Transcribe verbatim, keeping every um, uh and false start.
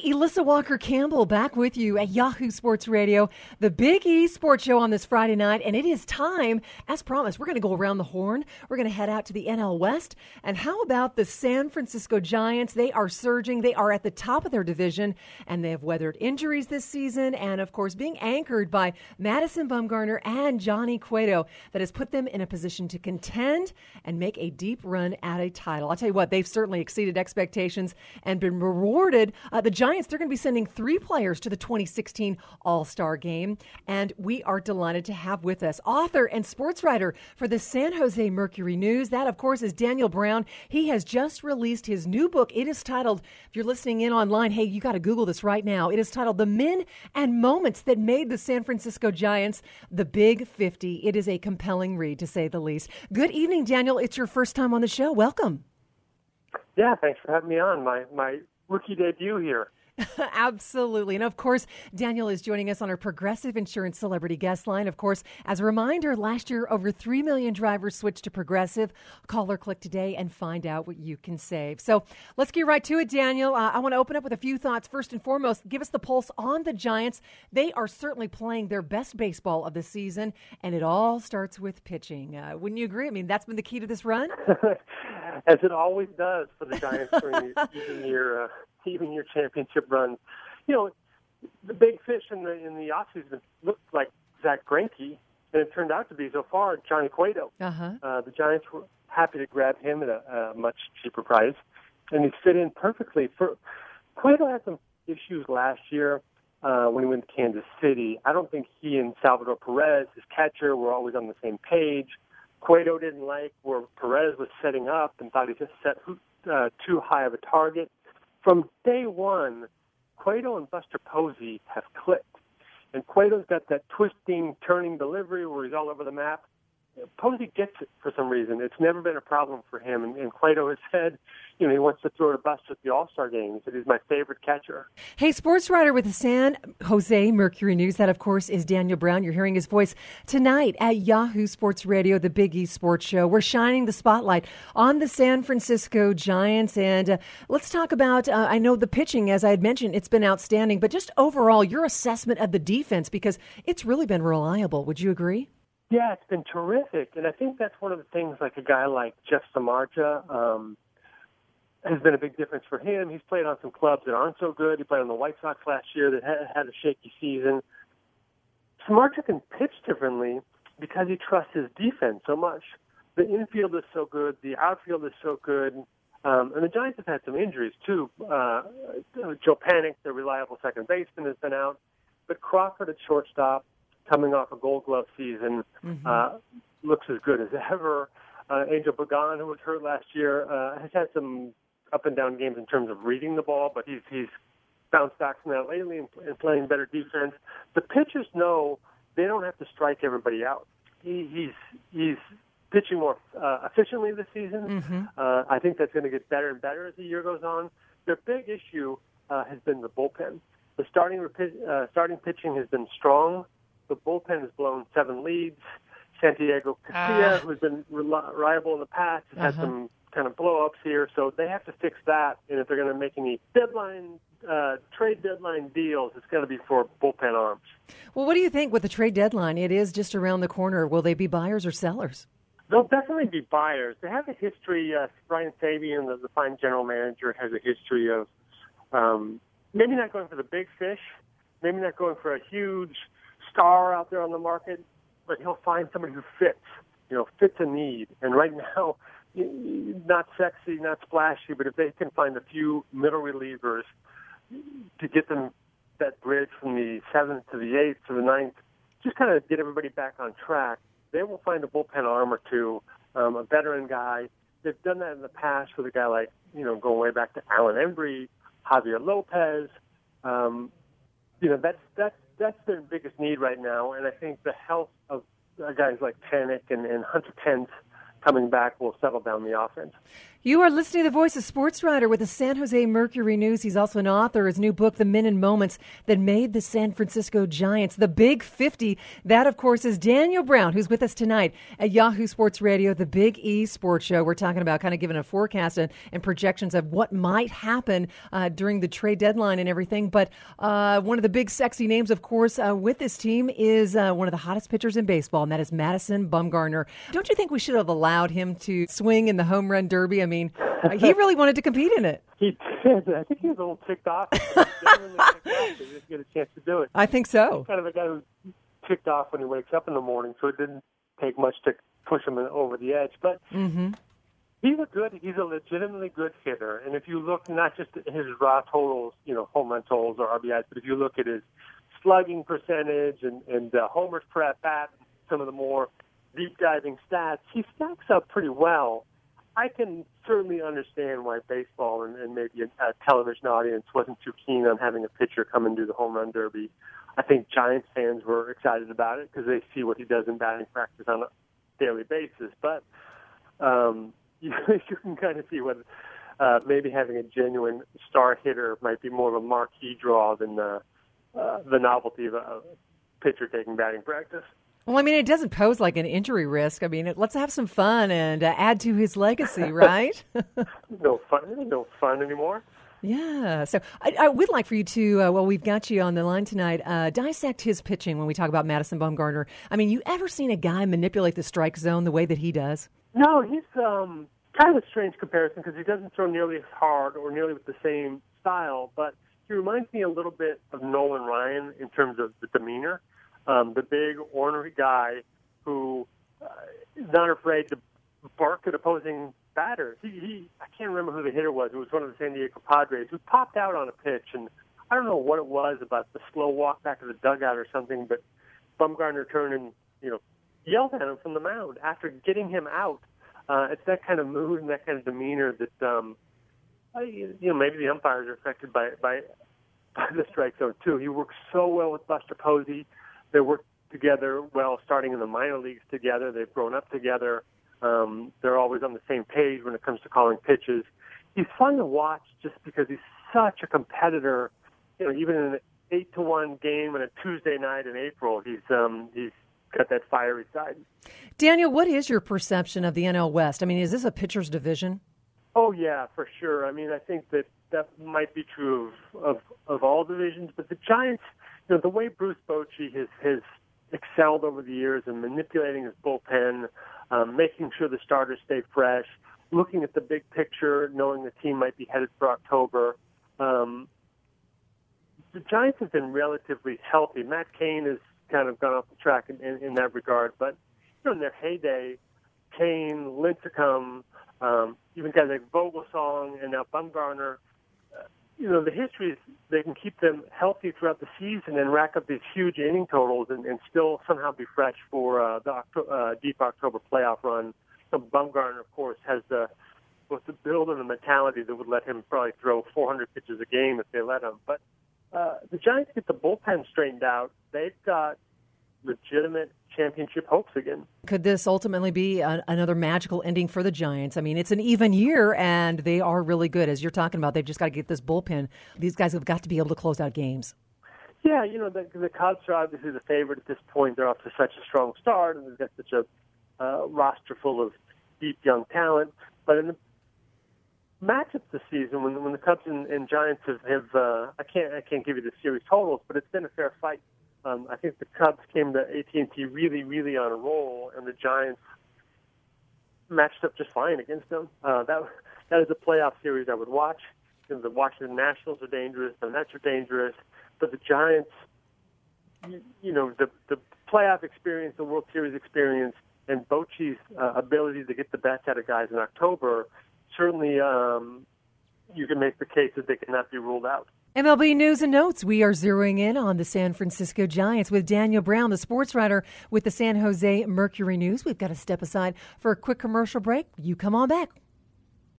Elissa Walker-Campbell back with you at Yahoo Sports Radio, the Big E Sports Show on this Friday night. And it is time, as promised, we're going to go around the horn. We're going to head out to the N L West. And how about the San Francisco Giants? They are surging. They are at the top of their division, and they have weathered injuries this season. And, of course, being anchored by Madison Bumgarner and Johnny Cueto, that has put them in a position to contend and make a deep run at a title. I'll tell you what, they've certainly exceeded expectations and been rewarded. Uh, the Giants, they're going to be sending three players to the twenty sixteen All-Star Game, and we are delighted to have with us author and sports writer for the San Jose Mercury News. That, of course, is Daniel Brown. He has just released his new book. It is titled, if you're listening in online, hey, you got to Google this right now. It is titled The Men and Moments That Made the San Francisco Giants the Big fifty. It is a compelling read, to say the least. Good evening, Daniel. It's your first time on the show. Welcome. Yeah, thanks for having me on. My my rookie debut here. Absolutely. And of course, Daniel is joining us on our Progressive Insurance Celebrity Guest Line. Of course, as a reminder, last year, over three million drivers switched to Progressive. Call or click today and find out what you can save. So let's get right to it, Daniel. Uh, I want to open up with a few thoughts. First and foremost, give us the pulse on the Giants. They are certainly playing their best baseball of the season, and it all starts with pitching. Uh, wouldn't you agree? I mean, that's been the key to this run. As it always does for the Giants during even your, uh, even your championship runs. You know, the big fish in the in the offseason looked like Zach Greinke, and it turned out to be so far Johnny Cueto. Uh-huh. Uh, the Giants were happy to grab him at a, a much cheaper price, and he fit in perfectly. For Cueto had some issues last year uh, when he went to Kansas City. I don't think he and Salvador Perez, his catcher, were always on the same page. Cueto didn't like where Perez was setting up and thought he just set uh, too high of a target. From day one, Cueto and Buster Posey have clicked. And Cueto's got that twisting, turning delivery where he's all over the map. Posey gets it for some reason. It's never been a problem for him. And, and Cueto has said, you know, he wants to throw to Buster at the All-Star game. He said he's my favorite catcher. Hey, sports writer with the San Jose Mercury News. That, of course, is Daniel Brown. You're hearing his voice tonight at Yahoo Sports Radio, the Big E Sports Show. We're shining the spotlight on the San Francisco Giants. And uh, let's talk about, uh, I know the pitching, as I had mentioned, it's been outstanding. But just overall, your assessment of the defense, because it's really been reliable. Would you agree? Yeah, it's been terrific. And I think that's one of the things, like a guy like Jeff Samardzija um, has been a big difference for him. He's played on some clubs that aren't so good. He played on the White Sox last year that had, had a shaky season. Samardzija can pitch differently because he trusts his defense so much. The infield is so good. The outfield is so good. Um, and the Giants have had some injuries, too. Uh, Joe Panik, the reliable second baseman, has been out. But Crawford at shortstop, coming off a Gold Glove season, mm-hmm. uh, looks as good as ever. Uh, Angel Pagan, who was hurt last year, uh, has had some up and down games in terms of reading the ball, but he's he's bounced back from that lately and, and playing better defense. The pitchers know they don't have to strike everybody out. He, he's he's pitching more uh, efficiently this season. Mm-hmm. Uh, I think that's going to get better and better as the year goes on. Their big issue uh, has been the bullpen. The starting uh, starting pitching has been strong. The bullpen has blown seven leads. Santiago Casilla, uh, who's been reliable in the past, has uh-huh. had some kind of blow-ups here. So they have to fix that. And if they're going to make any deadline, uh, trade deadline deals, it's going to be for bullpen arms. Well, what do you think with the trade deadline? It is just around the corner. Will they be buyers or sellers? They'll definitely be buyers. They have a history. Uh, Brian Sabian, the, the fine general manager, has a history of um, maybe not going for the big fish, maybe not going for a huge star out there on the market, but he'll find somebody who fits, you know, fits a need. And right now, not sexy, not splashy, but if they can find a few middle relievers to get them that bridge from the seventh to the eighth to the ninth, just kind of get everybody back on track, they will find a bullpen arm or two, um, a veteran guy. They've done that in the past with a guy like, you know, going way back to Alan Embry, Javier Lopez. Um, you know, that's, that's, That's their biggest need right now, and I think the health of guys like Panik and, and Hunter Pence coming back will settle down the offense. You are listening to the voice of Sports Writer with the San Jose Mercury News. He's also an author. His new book, The Men and Moments That Made the San Francisco Giants, The Big fifty. That, of course, is Daniel Brown, who's with us tonight at Yahoo Sports Radio, the Big E Sports Show. We're talking about kind of giving a forecast and, and projections of what might happen uh, during the trade deadline and everything. But uh, one of the big sexy names, of course, uh, with this team is uh, one of the hottest pitchers in baseball, and that is Madison Bumgarner. Don't you think we should have allowed him to swing in the home run derby? I mean, he really wanted to compete in it. He did. I think he was a little ticked off. He was genuinely ticked off. He didn't get a chance to do it. I think so. He's kind of a guy who's ticked off when he wakes up in the morning, so it didn't take much to push him over the edge. But mm-hmm. he's a good, he's a legitimately good hitter. And if you look not just at his raw totals, you know, home run totals or R B Is, but if you look at his slugging percentage and, and uh, homers per at bat, some of the more deep diving stats, he stacks up pretty well. I can certainly understand why baseball and, and maybe a, a television audience wasn't too keen on having a pitcher come and do the home run derby. I think Giants fans were excited about it because they see what he does in batting practice on a daily basis. But um, you, you can kind of see what uh, maybe having a genuine star hitter might be more of a marquee draw than uh, uh, the novelty of a, a pitcher taking batting practice. Well, I mean, it doesn't pose like an injury risk. I mean, it, let's have some fun and uh, add to his legacy, right? no fun, no fun anymore. Yeah. So I, I would like for you to, uh, well, we've got you on the line tonight, uh, dissect his pitching when we talk about Madison Bumgarner. I mean, you ever seen a guy manipulate the strike zone the way that he does? No, he's um, kind of a strange comparison because he doesn't throw nearly as hard or nearly with the same style, but he reminds me a little bit of Nolan Ryan in terms of the demeanor. Um, the big, ornery guy who uh, is not afraid to bark at opposing batters. He, he, I can't remember who the hitter was. It was one of the San Diego Padres who popped out on a pitch, and I don't know what it was about the slow walk back to the dugout or something, but Bumgarner turned and, you know, yelled at him from the mound after getting him out. Uh, it's that kind of mood and that kind of demeanor that, um, I, you know, maybe the umpires are affected by, by, by the strike zone, too. He works so well with Buster Posey. They work together well, starting in the minor leagues together. They've grown up together. Um, they're always on the same page when it comes to calling pitches. He's fun to watch just because he's such a competitor. You know, even in an eight to one game on a Tuesday night in April, he's um, he's got that fiery side. Daniel, what is your perception of the N L West? I mean, is this a pitcher's division? Oh yeah, for sure. I mean, I think that that might be true of of, of all divisions, but the Giants. You know, the way Bruce Bochy has, has excelled over the years in manipulating his bullpen, um, making sure the starters stay fresh, looking at the big picture, knowing the team might be headed for October. Um, the Giants have been relatively healthy. Matt Cain has kind of gone off the track in, in, in that regard, but you know, in their heyday, Cain, Lincecum, um, even guys like Vogelsong and now Bumgarner, you know, the history is they can keep them healthy throughout the season and rack up these huge inning totals and, and still somehow be fresh for uh, the Octo- uh, deep October playoff run. So Bumgarner, of course, has the both the build and the mentality that would let him probably throw four hundred pitches a game if they let him. But uh, the Giants get the bullpen straightened out. They've got legitimate championship hopes again. Could this ultimately be a, another magical ending for the Giants? I mean, it's an even year, and they are really good. As you're talking about, they've just got to get this bullpen. These guys have got to be able to close out games. Yeah, you know, the, the Cubs are obviously the favorite at this point. They're off to such a strong start, and they've got such a uh, roster full of deep young talent. But in the matchups this season, when when the Cubs and, and Giants have, have uh, I can't I can't give you the series totals, but it's been a fair fight. Um, I think the Cubs came to A T and T really, really on a roll, and the Giants matched up just fine against them. Uh, that that is a playoff series I would watch. You know, the Washington Nationals are dangerous, the Mets are dangerous, but the Giants, you, you know, the the playoff experience, the World Series experience, and Bochy's uh, ability to get the best out of guys in October, certainly um, you can make the case that they cannot be ruled out. M L B News and Notes. We are zeroing in on the San Francisco Giants with Daniel Brown, the sports writer with the San Jose Mercury News. We've got to step aside for a quick commercial break. You come on back.